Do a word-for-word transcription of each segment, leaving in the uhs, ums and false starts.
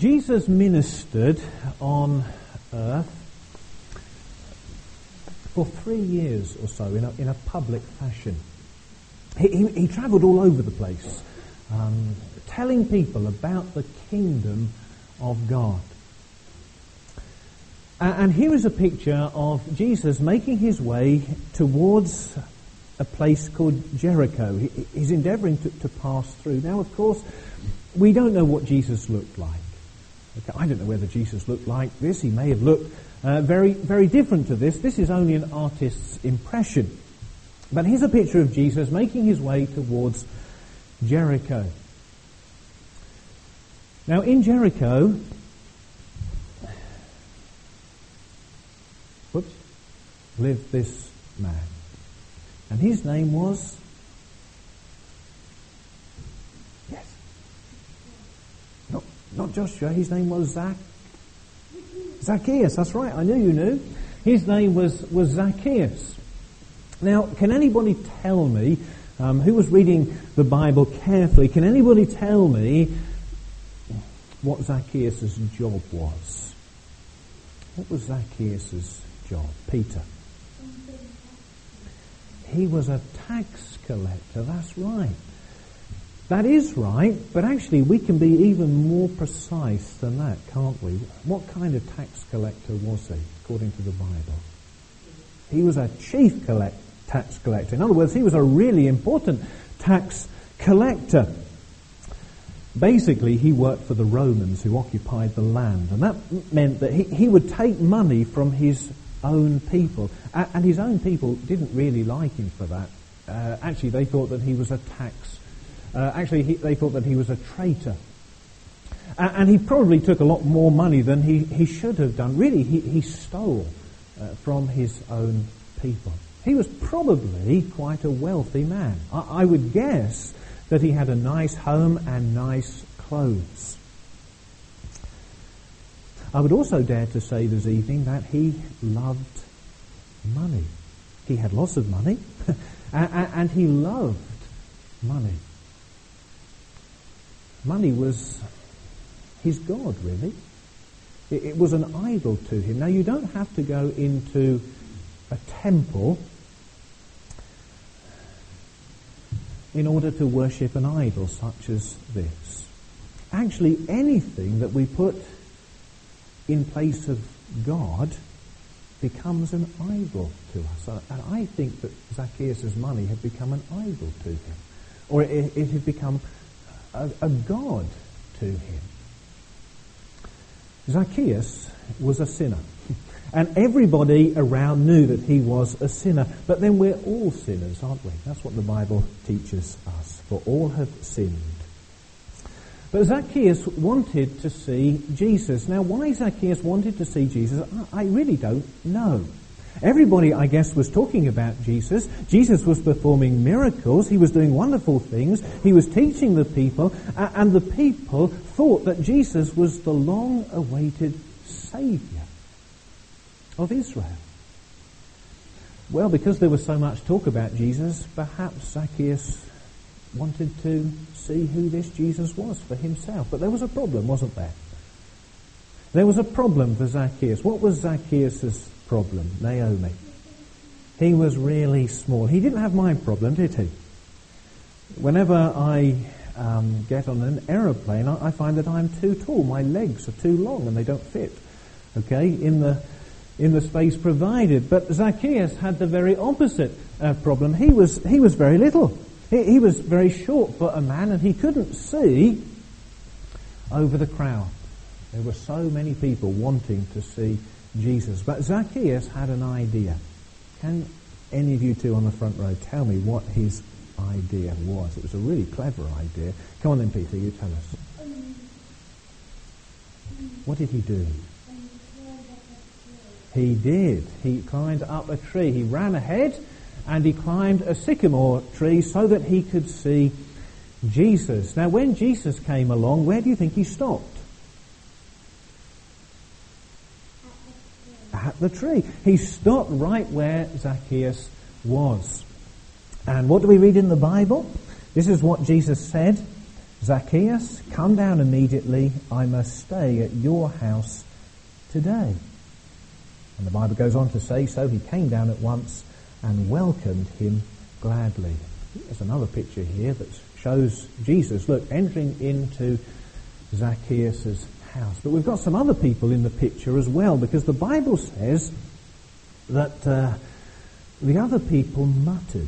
Jesus ministered on earth for three years or so in a, in a public fashion. He, he, he travelled all over the place, um, telling people about the kingdom of God. Uh, and here is a picture of Jesus making his way towards a place called Jericho. He, he's endeavouring to, to pass through. Now, of course, we don't know what Jesus looked like. Okay, I don't know whether Jesus looked like this. He may have looked uh, very, very different to this. This is only an artist's impression. But here's a picture of Jesus making his way towards Jericho. Now, in Jericho, whoops, lived this man. And his name was, yes, not, not Joshua, his name was Zac, Zacchaeus, that's right, I knew you knew. His name was, was Zacchaeus. Now, can anybody tell me, um, who was reading the Bible carefully, can anybody tell me what Zacchaeus' job was? What was Zacchaeus' job? Peter. He was a tax collector, that's right. That is right, but actually we can be even more precise than that, can't we? What kind of tax collector was he, according to the Bible? He was a chief collect, tax collector. In other words, he was a really important tax collector. Basically, he worked for the Romans who occupied the land, and that meant that he, he would take money from his own people, and his own people didn't really like him for that. Uh, actually, they thought that he was a tax. Uh, actually, he, they thought that he was a traitor, uh, and he probably took a lot more money than he, he should have done. Really, he, he stole uh, from his own people. He was probably quite a wealthy man. I, I would guess that he had a nice home and nice clothes. I would also dare to say this evening that he loved money. He had lots of money, and he loved money. Money was his God, really. It was an idol to him. Now, you don't have to go into a temple in order to worship an idol such as this. Actually, anything that we put in place of God becomes an idol to us. And I think that Zacchaeus' money had become an idol to him. Or it, it had become a, a god to him. Zacchaeus was a sinner. And everybody around knew that he was a sinner. But then we're all sinners, aren't we? That's what the Bible teaches us. For all have sinned. But Zacchaeus wanted to see Jesus. Now, why Zacchaeus wanted to see Jesus, I really don't know. Everybody, I guess, was talking about Jesus. Jesus was performing miracles. He was doing wonderful things. He was teaching the people. And the people thought that Jesus was the long-awaited Saviour of Israel. Well, because there was so much talk about Jesus, perhaps Zacchaeus wanted to see who this Jesus was for himself. But there was a problem, wasn't there? There was a problem for Zacchaeus. What was Zacchaeus' problem? Naomi. He was really small. He didn't have my problem, did he? Whenever I um, get on an aeroplane, I, I find that I'm too tall. My legs are too long and they don't fit, okay, in the in the space provided. But Zacchaeus had the very opposite uh, problem. He was he was very little. He, he was very short for a man, and he couldn't see over the crowd. There were so many people wanting to see Jesus. But Zacchaeus had an idea. Can any of you two on the front row tell me what his idea was? It was a really clever idea. Come on then, Peter, you tell us. What did he do? He did. He climbed up a tree. He ran ahead and he climbed a sycamore tree so that he could see Jesus. Now, when Jesus came along, where do you think he stopped? At the tree. He stopped right where Zacchaeus was. And what do we read in the Bible? This is what Jesus said. Zacchaeus, come down immediately. I must stay at your house today. And the Bible goes on to say, so he came down at once and welcomed him gladly. There's another picture here that shows Jesus, look, entering into Zacchaeus' house. But we've got some other people in the picture as well, because the Bible says that uh, the other people muttered.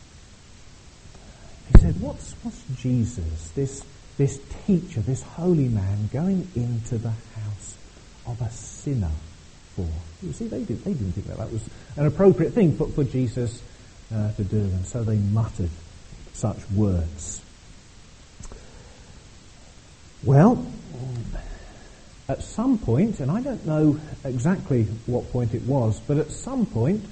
He said, what's, what's Jesus, this, this teacher, this holy man, going into the house of a sinner for? You see, they, did, they didn't think that that was an appropriate thing for, for Jesus uh, to do, and so they muttered such words. Well, at some point, and I don't know exactly what point it was, but at some point,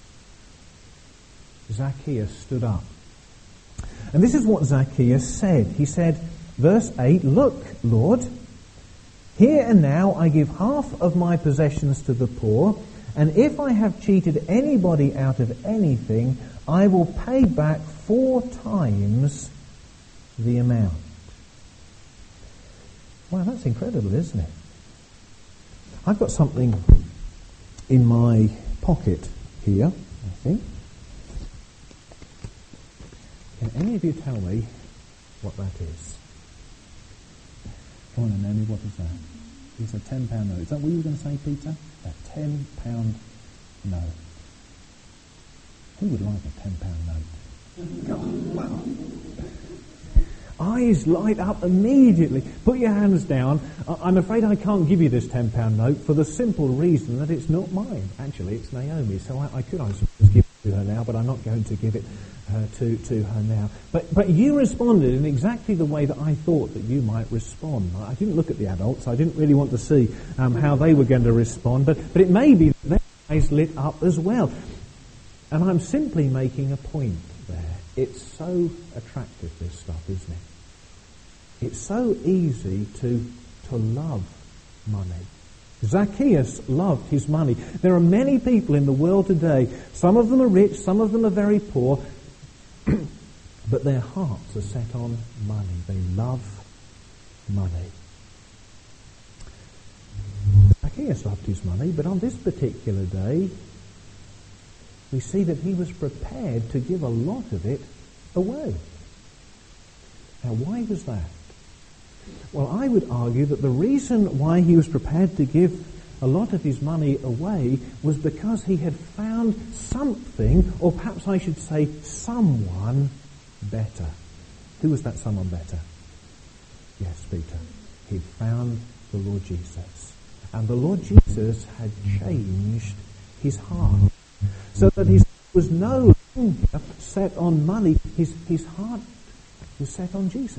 Zacchaeus stood up. And this is what Zacchaeus said. He said, verse eight, look, Lord, here and now I give half of my possessions to the poor, and if I have cheated anybody out of anything, I will pay back four times the amount. Wow, that's incredible, isn't it? I've got something in my pocket here, I think. Can any of you tell me what that is? Come on, Naomi, what is that? It's a ten pound note. Is that what you were going to say, Peter? A ten pound note. Who would like a ten pound note? Oh, wow. Eyes light up immediately. Put your hands down. I'm afraid I can't give you this ten pound note for the simple reason that it's not mine. Actually, it's Naomi's, so I, I could I suppose give it to her now, but I'm not going to give it uh, to, to her now. But, but you responded in exactly the way that I thought that you might respond. I didn't look at the adults. I didn't really want to see um, how they were going to respond, but, but it may be that their eyes lit up as well. And I'm simply making a point there. It's so attractive, this stuff, isn't it? It's so easy to to love money. Zacchaeus loved his money. There are many people in the world today. Some of them are rich, some of them are very poor, but their hearts are set on money. They love money. Zacchaeus loved his money, but on this particular day, we see that he was prepared to give a lot of it away. Now, why was that? Well, I would argue that the reason why he was prepared to give a lot of his money away was because he had found something, or perhaps I should say someone better. Who was that someone better? Yes, Peter. He'd found the Lord Jesus. And the Lord Jesus had changed his heart, so that he was no longer set on money. His, his heart was set on Jesus.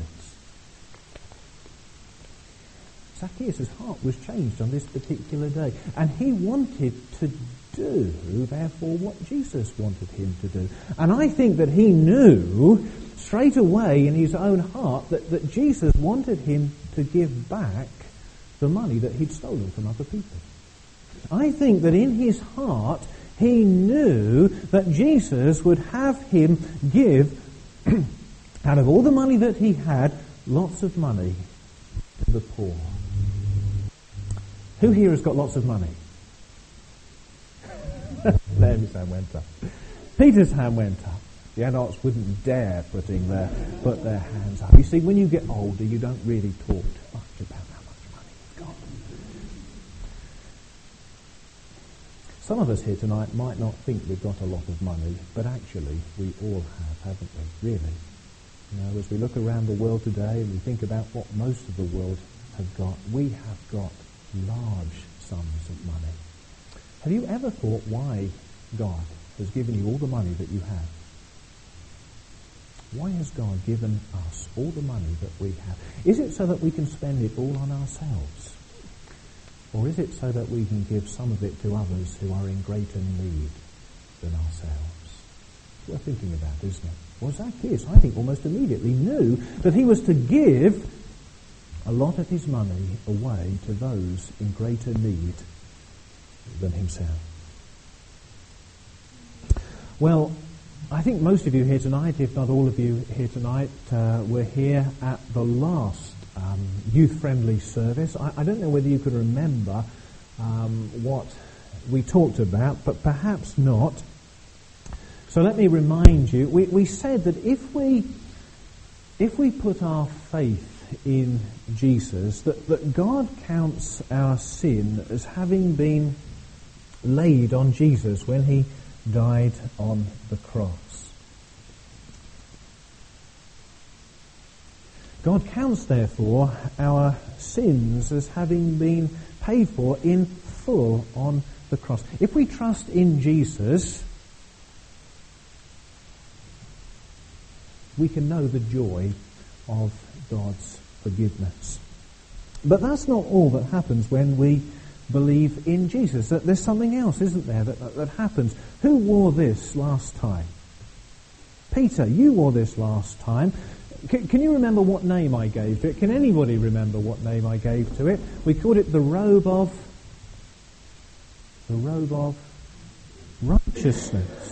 Zacchaeus' heart was changed on this particular day, and he wanted to do, therefore, what Jesus wanted him to do. And I think that he knew straight away in his own heart that, that Jesus wanted him to give back the money that he'd stolen from other people. I think that in his heart he knew that Jesus would have him give, out of all the money that he had, lots of money to the poor. Who here has got lots of money? There his hand went up. Peter's hand went up. The adults wouldn't dare putting their, put their hands up. You see, when you get older, you don't really talk too much about how much money you've got. Some of us here tonight might not think we've got a lot of money, but actually we all have, haven't we? Really. You know, as we look around the world today and we think about what most of the world have got, we have got large sums of money. Have you ever thought why God has given you all the money that you have? Why has God given us all the money that we have? Is it so that we can spend it all on ourselves? Or is it so that we can give some of it to others who are in greater need than ourselves? It's worth thinking about, isn't it? Well, Zacchaeus, I think, almost immediately knew that he was to give a lot of his money away to those in greater need than himself. Well, I think most of you here tonight, if not all of you here tonight, uh, were here at the last um, youth-friendly service. I, I don't know whether you could remember um, what we talked about, but perhaps not. So let me remind you, we, we said that if we if we put our faith in Jesus, that, that God counts our sin as having been laid on Jesus when he died on the cross. God counts, therefore, our sins as having been paid for in full on the cross. If we trust in Jesus, we can know the joy of God's forgiveness. But that's not all that happens when we believe in Jesus. There's something else, isn't there, that, that happens. Who wore this last time? Peter, you wore this last time. C- can you remember what name I gave to it? Can anybody remember what name I gave to it? We called it the robe of... The robe of righteousness.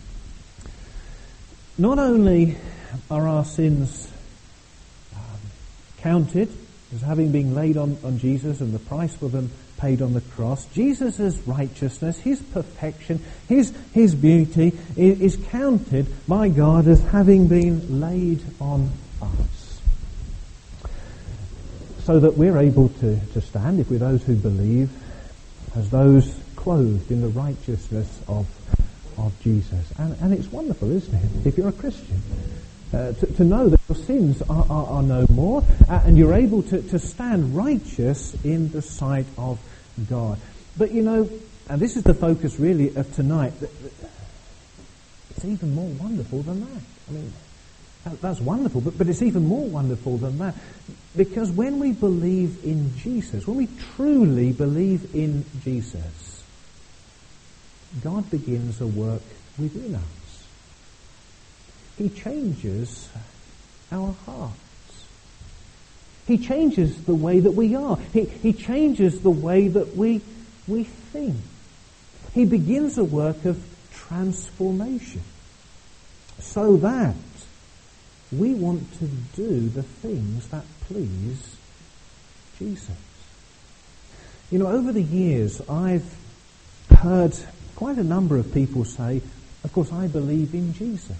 Not only are our sins um, counted as having been laid on, on Jesus and the price for them paid on the cross, Jesus' righteousness, his perfection, his his beauty is, is counted by God as having been laid on us. So that we're able to, to stand, if we're those who believe, as those clothed in the righteousness of of Jesus. And, and it's wonderful, isn't it, if you're a Christian, uh, to, to know that your sins are, are, are no more, uh, and you're able to, to stand righteous in the sight of God. But you know, and this is the focus really of tonight, that, that it's even more wonderful than that. I mean, that, that's wonderful, but, but it's even more wonderful than that. Because when we believe in Jesus, when we truly believe in Jesus, God begins a work within us. He changes our hearts. He changes the way that we are. He, he changes the way that we, we think. He begins a work of transformation so that we want to do the things that please Jesus. You know, over the years I've heard quite a number of people say, of course, I believe in Jesus.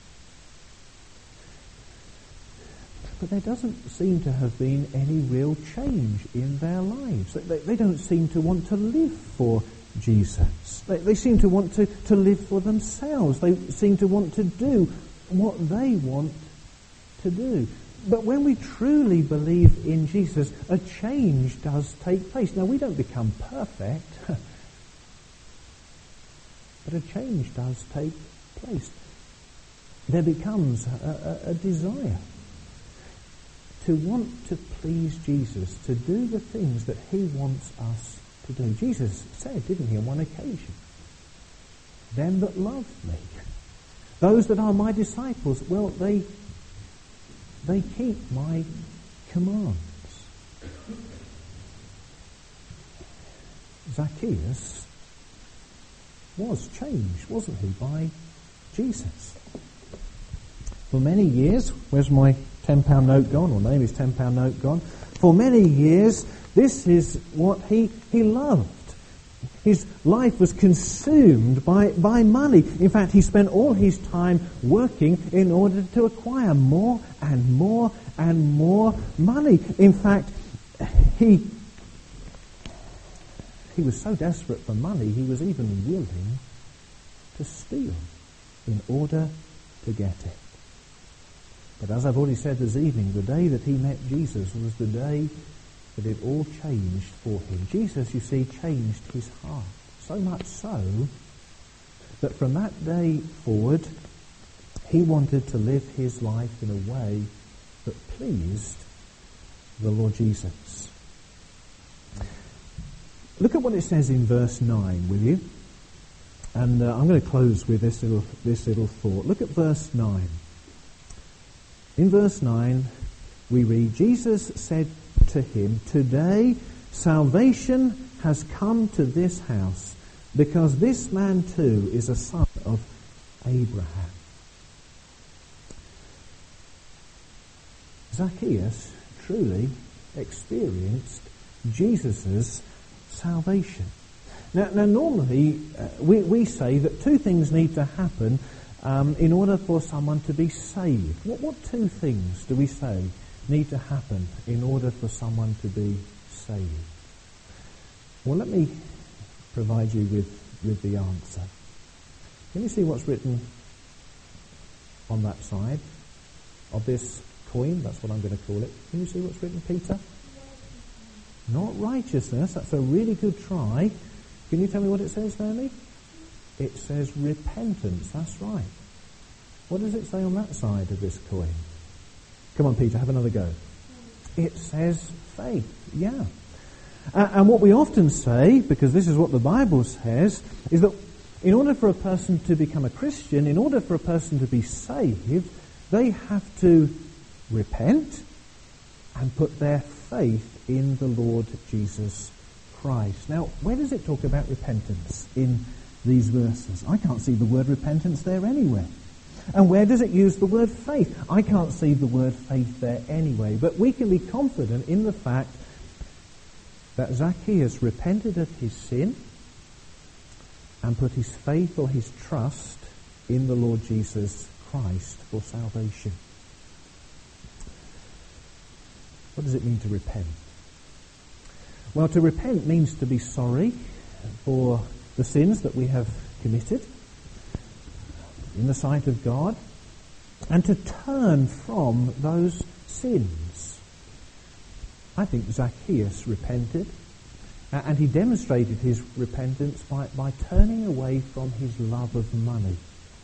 But there doesn't seem to have been any real change in their lives. They, they don't seem to want to live for Jesus. They, they seem to want to, to live for themselves. They seem to want to do what they want to do. But when we truly believe in Jesus, a change does take place. Now, we don't become perfect, but a change does take place. There becomes a, a, a desire to want to please Jesus, to do the things that he wants us to do. Jesus said, didn't he, on one occasion, "Them that love me, those that are my disciples, well, they they keep my commands." Zacchaeus was changed, wasn't he, by Jesus. For many years, where's my ten pound note gone, or name is ten pound note gone? For many years, this is what he, he loved. His life was consumed by, by money. In fact, he spent all his time working in order to acquire more and more and more money. In fact, he he was so desperate for money, he was even willing to steal in order to get it. But as I've already said this evening, the day that he met Jesus was the day that it all changed for him. Jesus, you see, changed his heart. So much so that from that day forward, he wanted to live his life in a way that pleased the Lord Jesus. Look at what it says in verse nine, will you? And uh, I'm going to close with this little, this little thought. Look at verse nine. In verse nine, we read, Jesus said to him, "Today salvation has come to this house, because this man too is a son of Abraham." Zacchaeus truly experienced Jesus' salvation. Now, now normally uh, we, we say that two things need to happen um, in order for someone to be saved. What, what two things do we say need to happen in order for someone to be saved? Well, let me provide you with, with the answer. Can you see what's written on that side of this coin? That's what I'm going to call it. Can you see what's written, Peter? Not righteousness. That's a really good try. Can you tell me what it says, Naomi? It says repentance. That's right. What does it say on that side of this coin? Come on, Peter, have another go. It says faith. Yeah. Uh, and what we often say, because this is what the Bible says, is that in order for a person to become a Christian, in order for a person to be saved, they have to repent and put their faith in the Lord Jesus Christ. Now, where does it talk about repentance in these verses? I can't see the word repentance there anywhere. And where does it use the word faith? I can't see the word faith there anyway. But we can be confident in the fact that Zacchaeus repented of his sin and put his faith or his trust in the Lord Jesus Christ for salvation. What does it mean to repent? Well, to repent means to be sorry for the sins that we have committed in the sight of God and to turn from those sins. I think Zacchaeus repented, and he demonstrated his repentance by, by turning away from his love of money.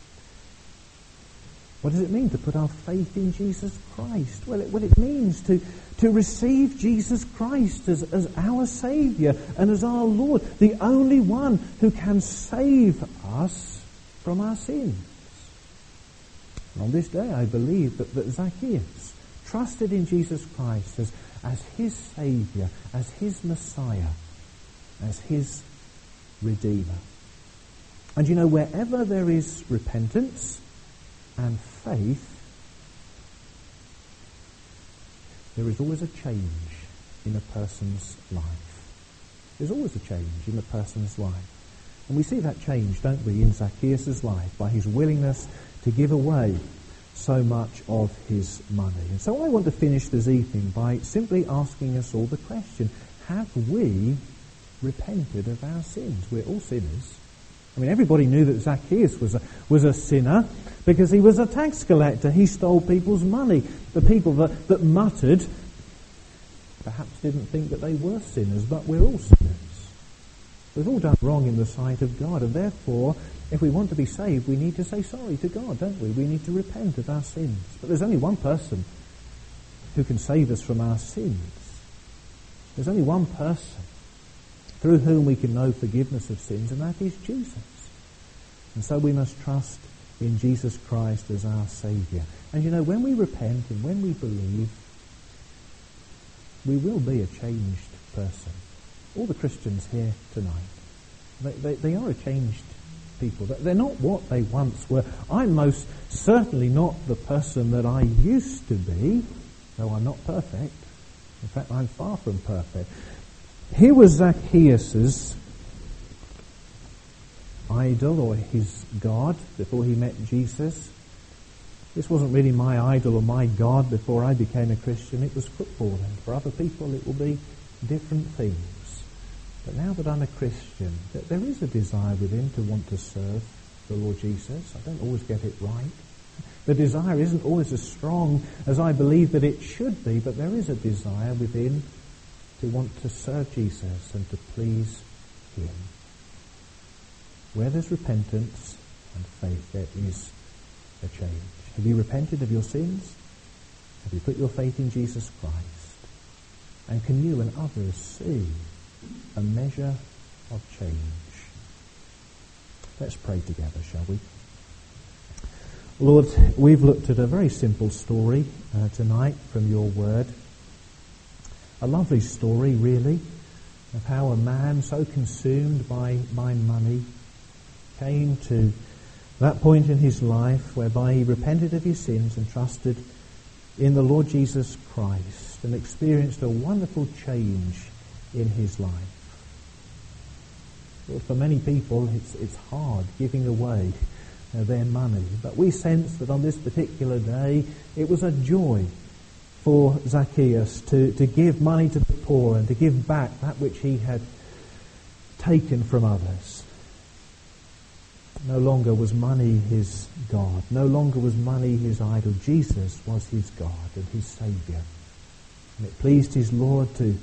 What does it mean to put our faith in Jesus Christ? Well, it, well, it means to, to receive Jesus Christ as, as our Saviour and as our Lord, the only one who can save us from our sins. And on this day, I believe that, that Zacchaeus trusted in Jesus Christ as, as his Saviour, as his Messiah, as his Redeemer. And you know, wherever there is repentance and faith, there is always a change in a person's life. There's always a change in a person's life. And we see that change, don't we, in Zacchaeus' life, by his willingness to give away so much of his money. And so I want to finish this evening by simply asking us all the question, have we repented of our sins? We're all sinners. I mean, everybody knew that Zacchaeus was a, was a sinner because he was a tax collector. He stole people's money. The people that, that muttered perhaps didn't think that they were sinners, but we're all sinners. We've all done wrong in the sight of God, and therefore, if we want to be saved, we need to say sorry to God, don't we? We need to repent of our sins. But there's only one person who can save us from our sins. There's only one person through whom we can know forgiveness of sins, and that is Jesus. And so we must trust in Jesus Christ as our Saviour. And you know, when we repent and when we believe, we will be a changed person. All the Christians here tonight, they, they, they are a changed people. They're not what they once were. I'm most certainly not the person that I used to be, though I'm not perfect. In fact, I'm far from perfect. Here was Zacchaeus' idol, or his God, before he met Jesus. This wasn't really my idol or my God before I became a Christian. It was football, and for other people it will be different things. But now that I'm a Christian, there is a desire within to want to serve the Lord Jesus. I don't always get it right. The desire isn't always as strong as I believe that it should be, but there is a desire within to want to serve Jesus and to please Him. Where there's repentance and faith, there is a change. Have you repented of your sins? Have you put your faith in Jesus Christ? And can you and others see a measure of change? Let's pray together, shall we? Lord, we've looked at a very simple story uh, tonight from your word. A lovely story, really, of how a man so consumed by, by money came to that point in his life whereby he repented of his sins and trusted in the Lord Jesus Christ and experienced a wonderful change in his life. Lord, for many people it's, it's hard giving away uh, their money, but we sense that on this particular day it was a joy for Zacchaeus to, to give money to the poor and to give back that which he had taken from others. No longer was money his God. No longer was money his idol. Jesus was his God and his Saviour. And it pleased his Lord to,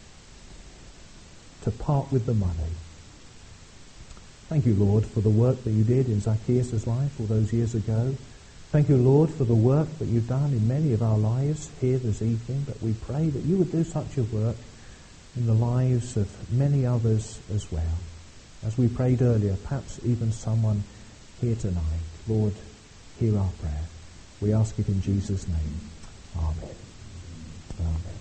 to part with the money. Thank you, Lord, for the work that you did in Zacchaeus' life all those years ago. Thank you, Lord, for the work that you've done in many of our lives here this evening. But we pray that you would do such a work in the lives of many others as well. As we prayed earlier, perhaps even someone here tonight. Lord, hear our prayer. We ask it in Jesus' name. Amen. Amen.